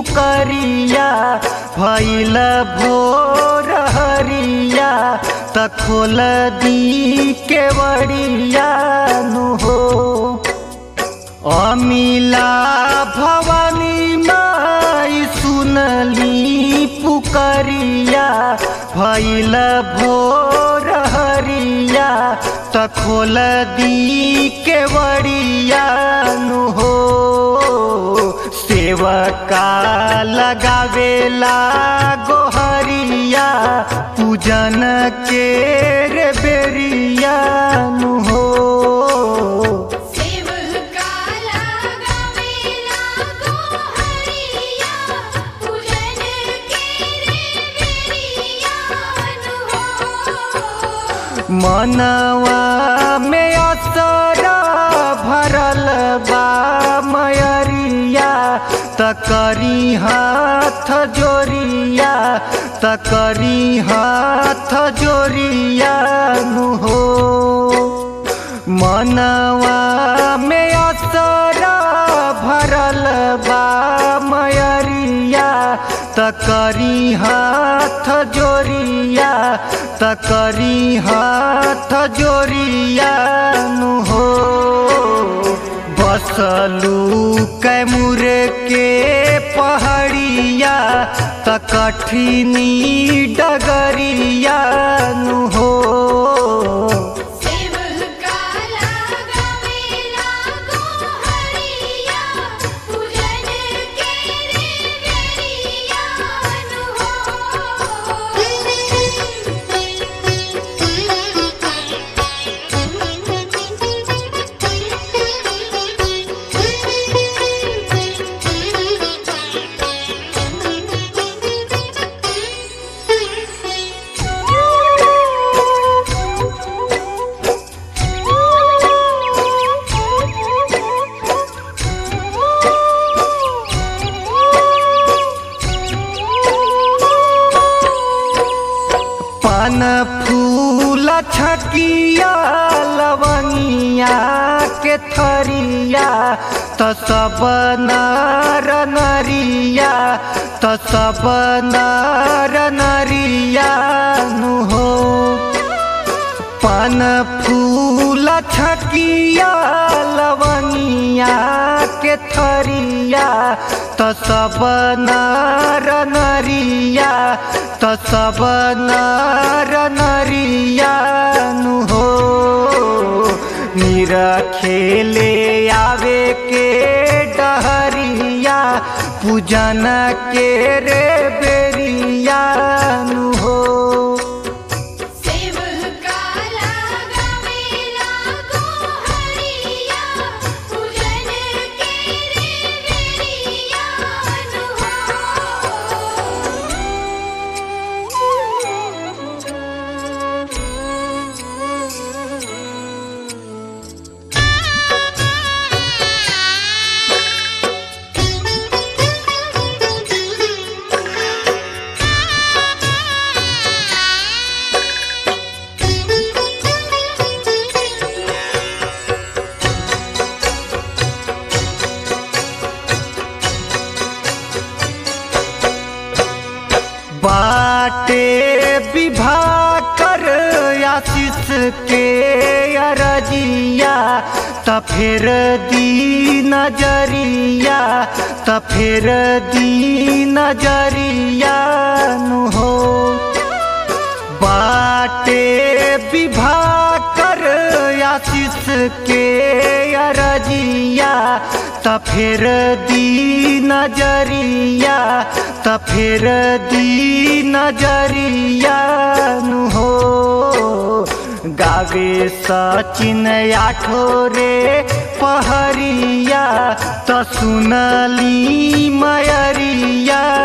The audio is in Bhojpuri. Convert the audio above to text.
पुकरिया भइल भोर हरिया त खोल दी केवड़िया नु हो। अमिला भवानी माई सुनली पुकरिया भइल भोर हरिया त खोल दी केवड़िया नु हो। सेवका लगावेला गोहरिया पूजन के रे बेरिया नु हो। मनवा में असरा भरल बा मयरिया त करी हाथ जोरिया त करी हाथ जोरिया नु हो। मनवा में असरा भरल बा मयरिया त करी हाथ जोरिया त करी हाथ जोरिया नु हो। बसलू कैमूर के पहाड़िया त कठिनी डगरिया नु हो। पान फूल छकिया लवंगिया के थरिया त सब नर नरिया त सब नर नरिया नु हो। पान फूल छकिया लवंगिया के थरिया त सब नर नरिया त सब नर नरिया नु हो। मीरा खेले आवे के डहरिया पूजन के रे बेरिया नु हो। बाटे विवाह कर आशीष के अरजिया त फेर दी नजरिया त फेर दी नजरिया नु हो। बाटे विवाह कर आशीष के अरजिया त फेर दी नजरिया त फेर दी नजरिया नु हो। गावे सचिन आठोरे पहरिया त सुनली मयरिया